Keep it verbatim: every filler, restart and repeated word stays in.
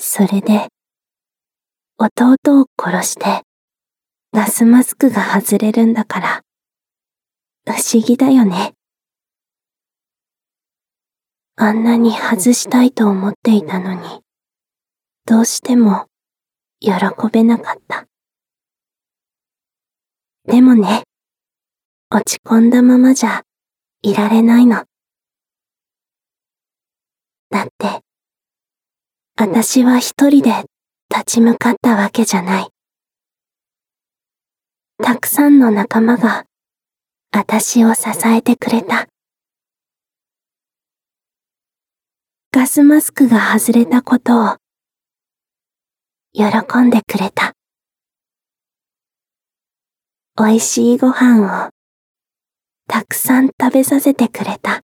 それで、弟を殺してガスマスクが外れるんだから、不思議だよね。あんなに外したいと思っていたのに、どうしても喜べなかった。でもね、落ち込んだままじゃいられないの。だって、私は一人で立ち向かったわけじゃない。たくさんの仲間が私を支えてくれた。ガスマスクが外れたことを喜んでくれた。おいしいご飯をたくさん食べさせてくれた。